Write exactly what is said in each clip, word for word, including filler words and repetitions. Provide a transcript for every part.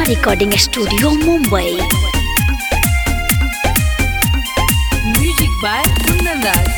Recording studio Mumbai. Music by Kundan Raj.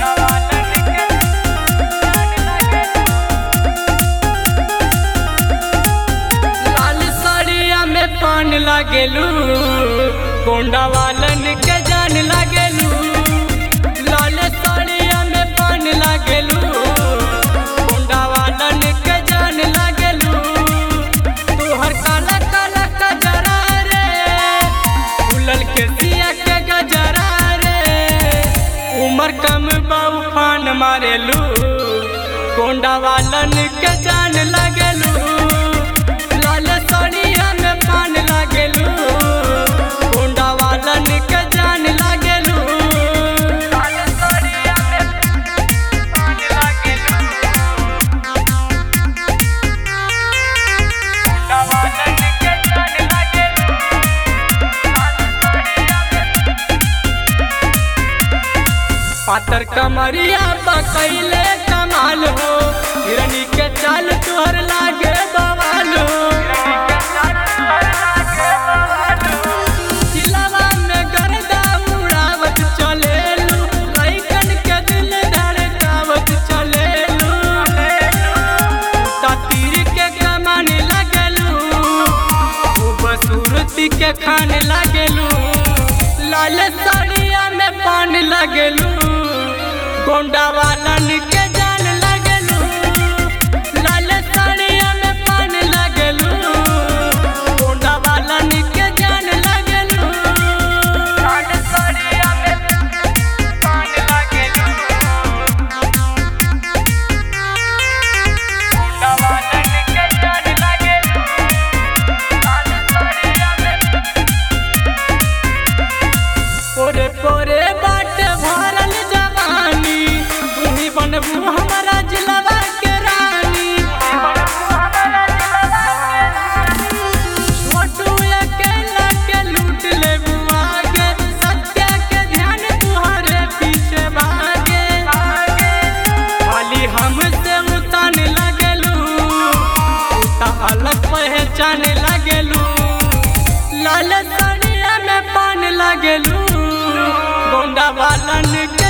लाल साड़िया में पान लागेलू, गोंडा वालन के जान लागेलू। लाल साड़िया में पान लागेलू, गोंडा वालन के जान लागेलू। तोहर काला काला कजरा रे, उलल के सिया के गजरा रे। उमर कम बाऊ फान मारेलू, गोंडा वालन के जान लागेलू। लाल साड़िया में पान लागेलू, गोंडा वालन के जान लागेलू। लाल साड़िया में पान लागेलू, गोंडा वालन के जान लागेलू। पातर कमरिया बकैले कमाल हो, हिरनी के चाल तुहर लागे बवाल हो। जिलवा में गर्दा उड़ावत चलेलू, लइकन के दिल धड़कावत चलेलू। तीर के कमान लगेलू, खूबसूरती के खान लगेलू। लाल साड़िया में पान लगेलू, गोंडा वालन के जान लगेलू। लाल साड़िया में पान लगेलू, गोंडा वालन के जान लगेलू। लाल साड़िया में पान लगेलू, गोंडा वालन के जान लगेलू। लाल साड़िया में पोरे पोरे बाट भरल जवानी, तुही बनबू हमारा जिलवा के रानी। छोटू अकेला के लूट लेबू आगे, सत्या के ध्यान तुहरे पीछे भागे। खाली हमसे उतान लगेलू, उता अलग पहचान लगेलू। लाल साड़िया में पान लगेलू, गोंडा वालन